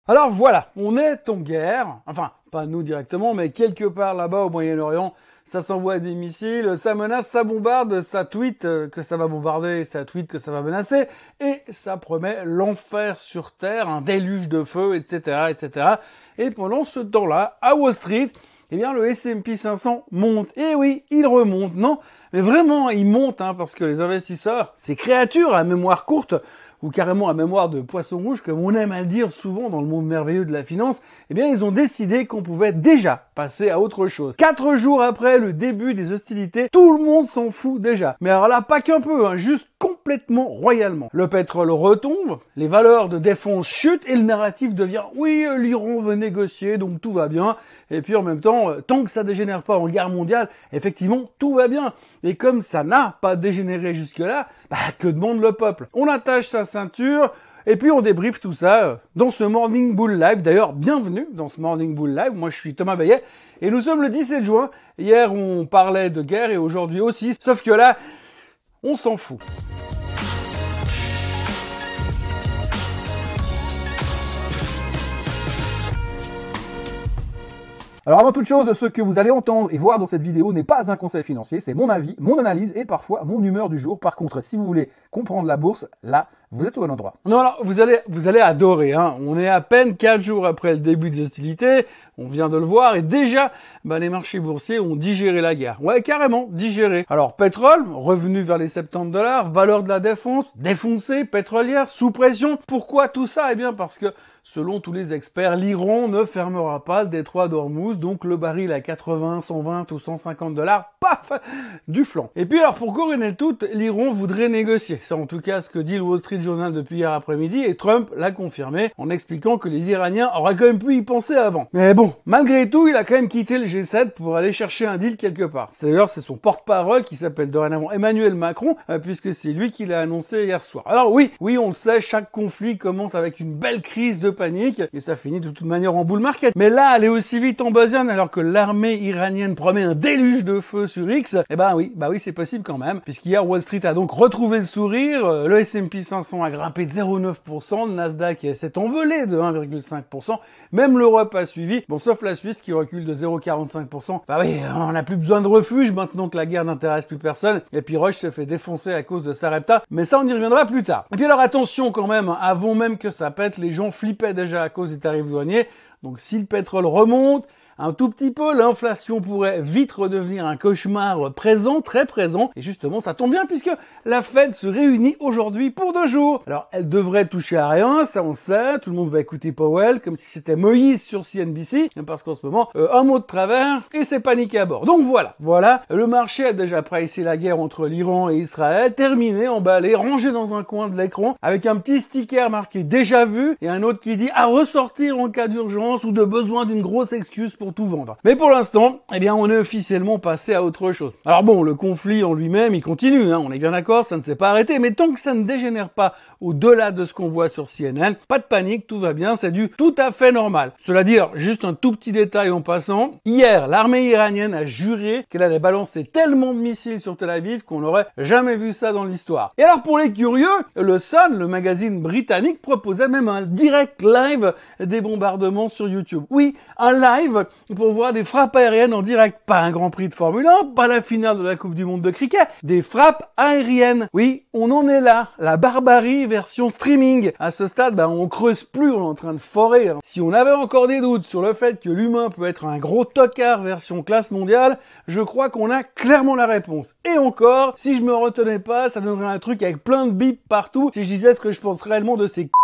Alors voilà, on est en guerre, enfin pas nous directement, mais quelque part là-bas au Moyen-Orient, ça s'envoie des missiles, ça menace, ça bombarde, ça tweet que ça va bombarder, ça tweet que ça va menacer, et ça promet l'enfer sur Terre, un déluge de feu, etc., etc. Et pendant ce temps-là, à Wall Street, eh bien le S&P 500 monte. Et oui, il remonte, non? Mais vraiment, il monte, parce que les investisseurs, ces créatures à mémoire courte, ou carrément à mémoire de poisson rouge, comme on aime à le dire souvent dans le monde merveilleux de la finance, eh bien ils ont décidé qu'on pouvait déjà passer à autre chose. 4 jours après le début des hostilités, tout le monde s'en fout déjà. Mais alors là, pas qu'un peu, juste complètement royalement. Le pétrole retombe, les valeurs de défense chutent et le narratif devient « oui, l'Iran veut négocier, donc tout va bien ». Et puis en même temps, tant que ça dégénère pas en guerre mondiale, effectivement, tout va bien. Et comme ça n'a pas dégénéré jusque-là, que demande le peuple? On attache sa ceinture, et puis on débriefe tout ça dans ce Morning Bull Live. D'ailleurs, bienvenue dans ce Morning Bull Live. Moi, je suis Thomas Bayet, et nous sommes le 17 juin. Hier, on parlait de guerre, et aujourd'hui aussi. Sauf que là, on s'en fout. Alors avant toute chose, ce que vous allez entendre et voir dans cette vidéo n'est pas un conseil financier, c'est mon avis, mon analyse et parfois mon humeur du jour. Par contre, si vous voulez comprendre la bourse, là, vous êtes au bon endroit. Non, alors, vous allez adorer, On est à peine 4 jours après le début des hostilités, on vient de le voir, et déjà, les marchés boursiers ont digéré la guerre. Ouais, carrément, digéré. Alors, pétrole, revenu vers les $70, valeur de la défense, défoncée, pétrolière, sous pression. Pourquoi tout ça? Eh bien, parce que, selon tous les experts, l'Iran ne fermera pas le détroit d'Ormuz, donc le baril à 80, 120 ou $150, paf, du flanc. Et puis alors, pour couronner le tout, l'Iran voudrait négocier. C'est en tout cas ce que dit le Wall Street Journal depuis hier après-midi, et Trump l'a confirmé en expliquant que les Iraniens auraient quand même pu y penser avant. Mais bon, malgré tout, il a quand même quitté le G7 pour aller chercher un deal quelque part. D'ailleurs, c'est son porte-parole qui s'appelle dorénavant Emmanuel Macron, puisque c'est lui qui l'a annoncé hier soir. Alors oui, on le sait, chaque conflit commence avec une belle crise de panique, et ça finit de toute manière en bull market. Mais là, aller aussi vite en besogne alors que l'armée iranienne promet un déluge de feu sur X, oui, c'est possible quand même, puisqu'hier Wall Street a donc retrouvé le sourire, le S&P 500 a grimpé de 0,9%, le Nasdaq s'est envolé de 1,5%, même l'Europe a suivi, bon sauf la Suisse qui recule de 0,45%. Oui, on n'a plus besoin de refuge maintenant que la guerre n'intéresse plus personne, et puis Roche se fait défoncer à cause de Sarepta, mais ça on y reviendra plus tard. Et puis alors attention quand même, avant même que ça pète, les gens flippaient déjà à cause des tarifs douaniers, donc si le pétrole remonte un tout petit peu, l'inflation pourrait vite redevenir un cauchemar présent, très présent. Et justement, ça tombe bien puisque la Fed se réunit aujourd'hui pour 2 jours. Alors, elle devrait toucher à rien, ça on sait. Tout le monde va écouter Powell comme si c'était Moïse sur CNBC. Parce qu'en ce moment, un mot de travers et c'est paniqué à bord. Donc voilà. Le marché a déjà pricé la guerre entre l'Iran et Israël. Terminé, emballé, rangé dans un coin de l'écran avec un petit sticker marqué déjà vu et un autre qui dit à ressortir en cas d'urgence ou de besoin d'une grosse excuse pour tout vendre. Mais pour l'instant, on est officiellement passé à autre chose. Alors bon, le conflit en lui-même, il continue, on est bien d'accord, ça ne s'est pas arrêté, mais tant que ça ne dégénère pas au-delà de ce qu'on voit sur CNN, pas de panique, tout va bien, c'est du tout à fait normal. Cela dit, juste un tout petit détail en passant, hier, l'armée iranienne a juré qu'elle allait balancer tellement de missiles sur Tel Aviv qu'on n'aurait jamais vu ça dans l'histoire. Et alors pour les curieux, le Sun, le magazine britannique, proposait même un direct live des bombardements sur YouTube. Oui, un live pour voir des frappes aériennes en direct. Pas un Grand Prix de Formule 1, pas la finale de la Coupe du Monde de cricket, des frappes aériennes. Oui, on en est là. La barbarie version streaming. À ce stade, on creuse plus, on est en train de forer. Si on avait encore des doutes sur le fait que l'humain peut être un gros tocard version classe mondiale, je crois qu'on a clairement la réponse. Et encore, si je me retenais pas, ça donnerait un truc avec plein de bips partout si je disais ce que je pense réellement de ces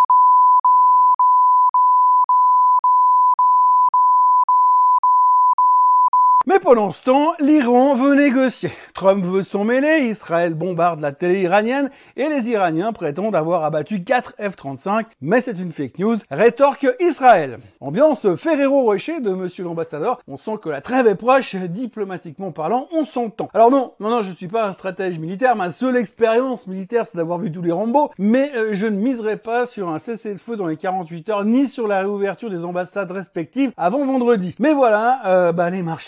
Mais pendant ce temps, l'Iran veut négocier. Trump veut s'en mêler, Israël bombarde la télé iranienne et les Iraniens prétendent avoir abattu 4 F-35, mais c'est une fake news, rétorque Israël. Ambiance Ferrero Rocher de monsieur l'ambassadeur, on sent que la trêve est proche, diplomatiquement parlant, on s'entend. Alors non, je suis pas un stratège militaire, ma seule expérience militaire c'est d'avoir vu tous les Rambo, mais je ne miserai pas sur un cessez-le-feu dans les 48 heures, ni sur la réouverture des ambassades respectives avant vendredi. Mais voilà, les marchés s'en foutent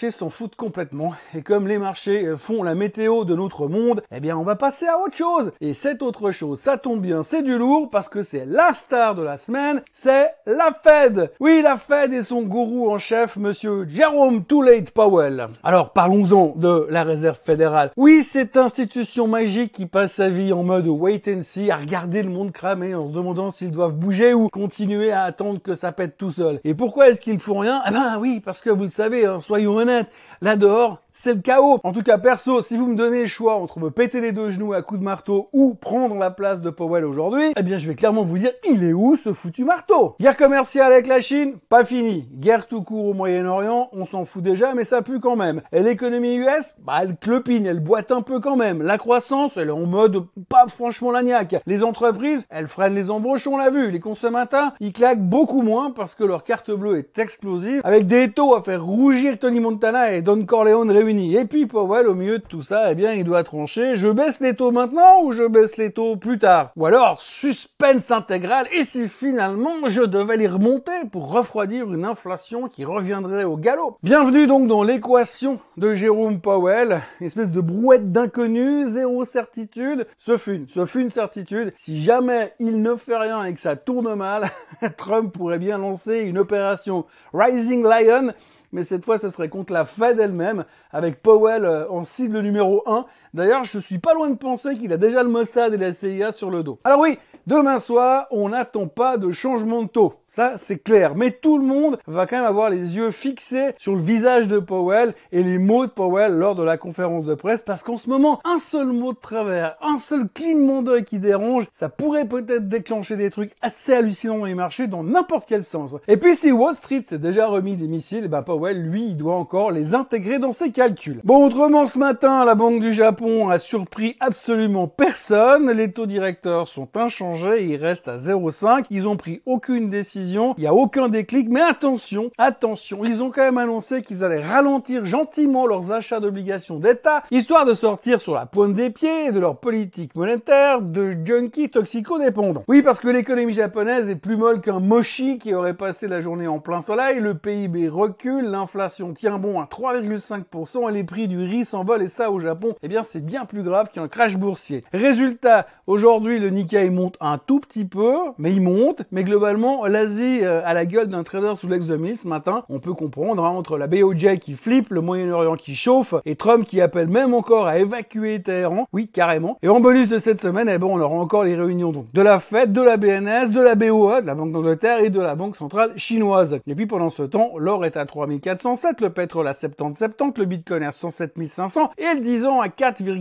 foutent complètement. Et comme les marchés font la météo de notre monde, eh bien on va passer à autre chose. Et cette autre chose, ça tombe bien, c'est du lourd parce que c'est la star de la semaine, c'est la Fed. Oui, la Fed et son gourou en chef, monsieur Jerome Too Late Powell. Alors parlons-en de la Réserve fédérale. Oui, cette institution magique qui passe sa vie en mode wait and see, à regarder le monde cramer en se demandant s'ils doivent bouger ou continuer à attendre que ça pète tout seul. Et pourquoi est-ce qu'ils font rien? Eh ben oui, parce que vous le savez, hein, soyons honnêtes, là dehors, c'est le chaos. En tout cas, perso, si vous me donnez le choix entre me péter les deux genoux à coups de marteau ou prendre la place de Powell aujourd'hui, eh bien, je vais clairement vous dire, il est où ce foutu marteau? Guerre commerciale avec la Chine? Pas fini. Guerre tout court au Moyen-Orient? On s'en fout déjà, mais ça pue quand même. Et l'économie US? Bah, elle clopine, elle boite un peu quand même. La croissance, elle est en mode pas franchement lagnac. Les entreprises, elles freinent les embauches, on l'a vu. Les consommateurs, ils claquent beaucoup moins parce que leur carte bleue est explosive, avec des taux à faire rougir Tony Montana et Don Corleone réunis. Et puis Powell, au milieu de tout ça, eh bien, il doit trancher. Je baisse les taux maintenant ou je baisse les taux plus tard? Ou alors, suspense intégral. Et si finalement, je devais les remonter pour refroidir une inflation qui reviendrait au galop? Bienvenue donc dans l'équation de Powell. Espèce de brouette d'inconnu, zéro certitude. Ce fut une certitude. Si jamais il ne fait rien et que ça tourne mal, Trump pourrait bien lancer une opération Rising Lion. Mais cette fois, ça serait contre la Fed elle-même, avec Powell en cible numéro 1. D'ailleurs, je suis pas loin de penser qu'il a déjà le Mossad et la CIA sur le dos. Alors oui, demain soir, on n'attend pas de changement de taux. Ça, c'est clair. Mais tout le monde va quand même avoir les yeux fixés sur le visage de Powell et les mots de Powell lors de la conférence de presse. Parce qu'en ce moment, un seul mot de travers, un seul clignement d'œil qui dérange, ça pourrait peut-être déclencher des trucs assez hallucinants dans les marchés dans n'importe quel sens. Et puis si Wall Street s'est déjà remis des missiles, et ben Powell, lui, il doit encore les intégrer dans ses calculs. Bon, autrement, ce matin, la Banque du Japon a surpris absolument personne. Les taux directeurs sont inchangés, ils restent à 0,5. Ils ont pris aucune décision. Il n'y a aucun déclic, mais attention, ils ont quand même annoncé qu'ils allaient ralentir gentiment leurs achats d'obligations d'État, histoire de sortir sur la pointe des pieds de leur politique monétaire de junkies toxico-dépendants. Oui, parce que l'économie japonaise est plus molle qu'un mochi qui aurait passé la journée en plein soleil, le PIB recule, l'inflation tient bon à 3,5% et les prix du riz s'envolent, et ça au Japon, eh bien c'est bien plus grave qu'un crash boursier. Résultat, aujourd'hui le Nikkei monte un tout petit peu, mais il monte, mais globalement l'Asie à la gueule d'un trader sous l'ex-2000 ce matin, on peut comprendre, hein, entre la BOJ qui flippe, le Moyen-Orient qui chauffe, et Trump qui appelle même encore à évacuer Téhéran, oui carrément. Et en bonus de cette semaine, eh ben, on aura encore les réunions donc de la Fed, de la BNS, de la BOE, de la Banque d'Angleterre et de la Banque centrale chinoise. Et puis pendant ce temps, l'or est à 3407, le pétrole à 70,70, le bitcoin à 107 500 et le 10 ans à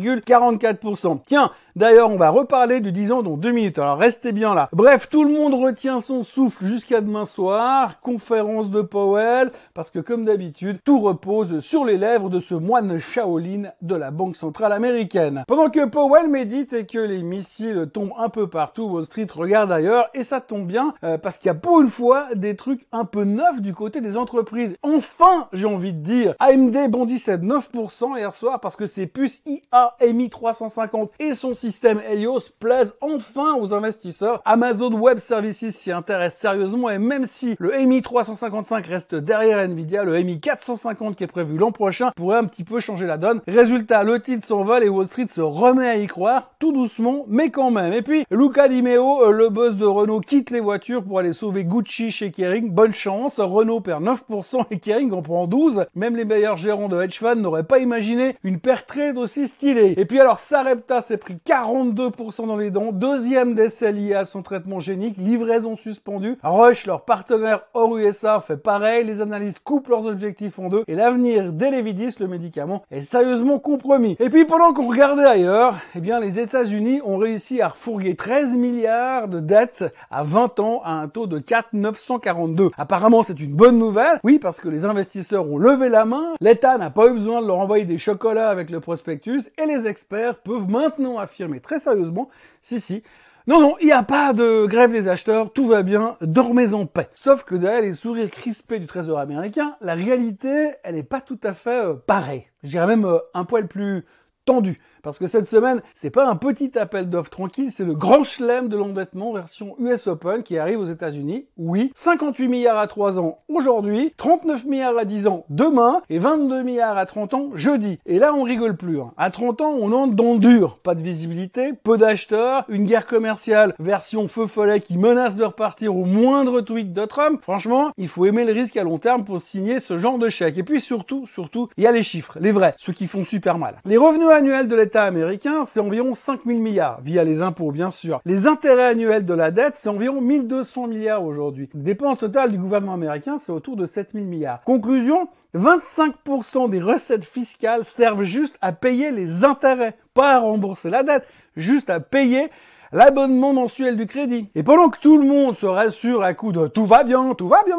4,44%. Tiens, d'ailleurs, on va reparler du 10 ans dans 2 minutes, alors restez bien là. Bref, tout le monde retient son souffle jusqu'à demain soir, conférence de Powell, parce que comme d'habitude, tout repose sur les lèvres de ce moine Shaolin de la Banque centrale américaine. Pendant que Powell médite et que les missiles tombent un peu partout, Wall Street regarde ailleurs, et ça tombe bien, parce qu'il y a pour une fois des trucs un peu neufs du côté des entreprises. Enfin, j'ai envie de dire, AMD bondissait de 9% hier soir parce que ses puces IA MI 350 et son système Helios plaisent enfin aux investisseurs. Amazon Web Services s'y intéresse sérieusement, et même si le MI 355 reste derrière Nvidia, le MI 450 qui est prévu l'an prochain pourrait un petit peu changer la donne. Résultat, le titre s'envole et Wall Street se remet à y croire, tout doucement, mais quand même. Et puis, Luca Di Meo, le boss de Renault, quitte les voitures pour aller sauver Gucci chez Kering. Bonne chance, Renault perd 9% et Kering en prend 12%. Même les meilleurs gérants de hedge funds n'auraient pas imaginé une pair trade aussi stylée. Et puis alors, Sarepta s'est pris 42% dans les dents, deuxième décès lié à son traitement génique, livraison suspendue. Roche, leur partenaire hors USA, fait pareil, les analystes coupent leurs objectifs en deux, et l'avenir d'Elevidis, le médicament, est sérieusement compromis. Et puis pendant qu'on regardait ailleurs, eh bien les États-Unis ont réussi à refourguer 13 milliards de dettes à 20 ans à un taux de 4,942. Apparemment c'est une bonne nouvelle, oui, parce que les investisseurs ont levé la main, l'État n'a pas eu besoin de leur envoyer des chocolats avec le prospectus, et les experts peuvent maintenant affirmer très sérieusement, si, non, il n'y a pas de grève des acheteurs, tout va bien, dormez en paix. Sauf que derrière les sourires crispés du trésor américain, la réalité, elle n'est pas tout à fait pareille. Je dirais même un poil plus tendu. Parce que cette semaine, c'est pas un petit appel d'offres tranquille, c'est le grand chelem de l'endettement version US Open qui arrive aux États-Unis. Oui, 58 milliards à 3 ans aujourd'hui, 39 milliards à 10 ans demain et 22 milliards à 30 ans jeudi. Et là, on rigole plus. À 30 ans, on entre dans le dur. Pas de visibilité, peu d'acheteurs, une guerre commerciale version feu follet qui menace de repartir au moindre tweet de Trump. Franchement, il faut aimer le risque à long terme pour signer ce genre de chèque. Et puis surtout, il y a les chiffres, les vrais, ceux qui font super mal. Les revenus annuels de l'État américain, c'est environ 5 000 milliards, via les impôts bien sûr. Les intérêts annuels de la dette, c'est environ 1200 milliards aujourd'hui. Les dépenses totales du gouvernement américain, c'est autour de 7 000 milliards. Conclusion, 25% des recettes fiscales servent juste à payer les intérêts, pas à rembourser la dette, juste à payer l'abonnement mensuel du crédit. Et pendant que tout le monde se rassure à coup de « tout va bien »,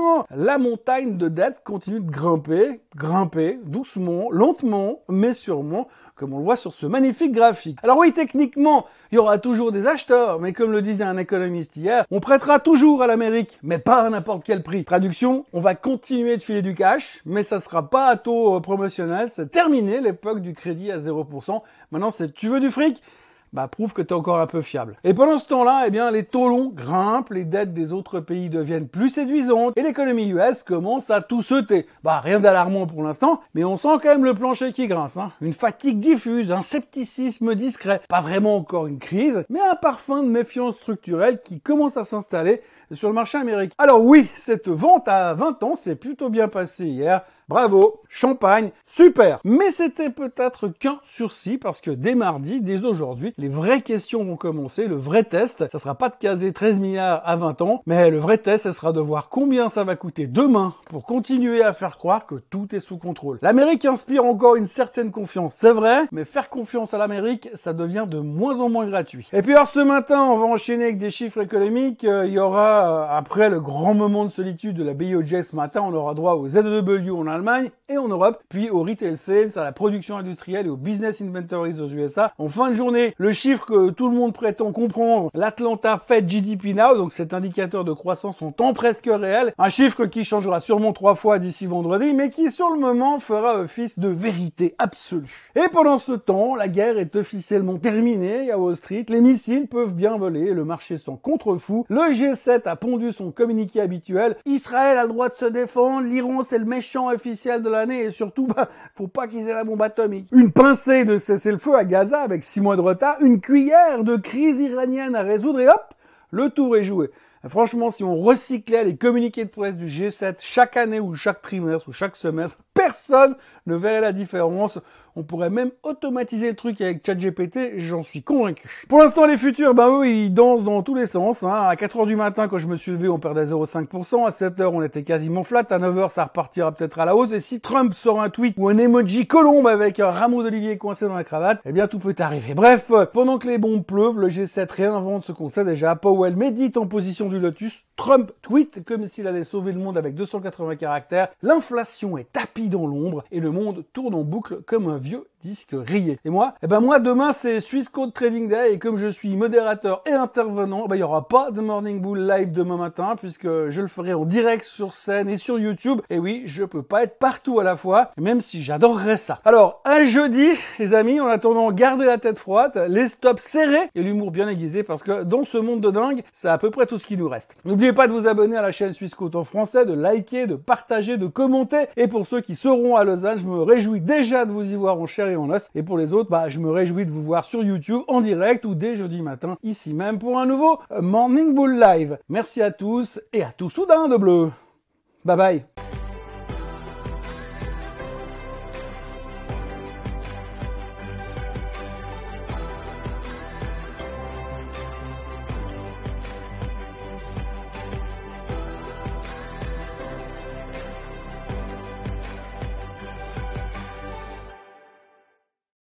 la montagne de dette continue de grimper, doucement, lentement, mais sûrement, comme on le voit sur ce magnifique graphique. Alors oui, techniquement, il y aura toujours des acheteurs, mais comme le disait un économiste hier, on prêtera toujours à l'Amérique, mais pas à n'importe quel prix. Traduction, on va continuer de filer du cash, mais ça sera pas à taux promotionnel, c'est terminé l'époque du crédit à 0%. Maintenant, c'est tu veux du fric ? Prouve que tu es encore un peu fiable. Et pendant ce temps-là, les taux longs grimpent, les dettes des autres pays deviennent plus séduisantes et l'économie US commence à tout sauter. Rien d'alarmant pour l'instant, mais on sent quand même le plancher qui grince. Une fatigue diffuse, un scepticisme discret. Pas vraiment encore une crise, mais un parfum de méfiance structurelle qui commence à s'installer sur le marché américain. Alors oui, cette vente à 20 ans s'est plutôt bien passée hier. Bravo, champagne, super. Mais c'était peut-être qu'un sursis parce que dès mardi, dès aujourd'hui, les vraies questions vont commencer. Le vrai test, ça sera pas de caser 13 milliards à 20 ans, mais le vrai test, ça sera de voir combien ça va coûter demain pour continuer à faire croire que tout est sous contrôle. L'Amérique inspire encore une certaine confiance, c'est vrai, mais faire confiance à l'Amérique, ça devient de moins en moins gratuit. Et puis alors ce matin, on va enchaîner avec des chiffres économiques. Il y aura, après le grand moment de solitude de la BOJ ce matin, on aura droit au ZEW en Allemagne et en Europe, puis au retail sales, à la production industrielle et au business inventories aux USA. En fin de journée, le chiffre que tout le monde prétend comprendre, l'Atlanta Fed GDP Now, donc cet indicateur de croissance en temps presque réel, un chiffre qui changera sûrement 3 fois d'ici vendredi, mais qui sur le moment fera office de vérité absolue. Et pendant ce temps, la guerre est officiellement terminée à Wall Street, les missiles peuvent bien voler, le marché s'en contrefou, le G7 a pondu son communiqué habituel, Israël a le droit de se défendre, l'Iran c'est le méchant officiel de l'année et surtout, faut pas qu'ils aient la bombe atomique. Une pincée de cessez-le-feu à Gaza avec 6 mois de retard, une cuillère de crise iranienne à résoudre et hop, le tour est joué. Franchement, si on recyclait les communiqués de presse du G7 chaque année ou chaque trimestre ou chaque semestre, personne ne verrait la différence. On pourrait même automatiser le truc avec ChatGPT, j'en suis convaincu. Pour l'instant, les futurs, eux, ils dansent dans tous les sens. À 4h du matin, quand je me suis levé, on perdait 0,5%. À 7h, on était quasiment flat. À 9h, ça repartira peut-être à la hausse. Et si Trump sort un tweet ou un emoji colombe avec un rameau d'olivier coincé dans la cravate, tout peut arriver. Bref, pendant que les bombes pleuvent, le G7 réinvente ce qu'on sait déjà. Powell médite en position du lotus. Trump tweet comme s'il allait sauver le monde avec 280 caractères. L'inflation est tapie dans l'ombre et le monde tourne en boucle comme un vieux disque rayé. Et moi, moi demain c'est Swiss Code Trading Day et comme je suis modérateur et intervenant, il y aura pas de Morning Bull live demain matin puisque je le ferai en direct sur scène et sur YouTube. Et oui, je peux pas être partout à la fois, même si j'adorerais ça. Alors, un jeudi, les amis, en attendant, gardez la tête froide, les stops serrés et l'humour bien aiguisé parce que dans ce monde de dingue, c'est à peu près tout ce qui nous reste. N'oubliez pas de vous abonner à la chaîne Swiss Code en français, de liker, de partager, de commenter. Et pour ceux qui seront à Lausanne, je me réjouis déjà de vous y voir en chair et en os. Et pour les autres, je me réjouis de vous voir sur YouTube en direct ou dès jeudi matin, ici même pour un nouveau Morning Bull Live. Merci à tous et à tout soudain de bleu. Bye bye.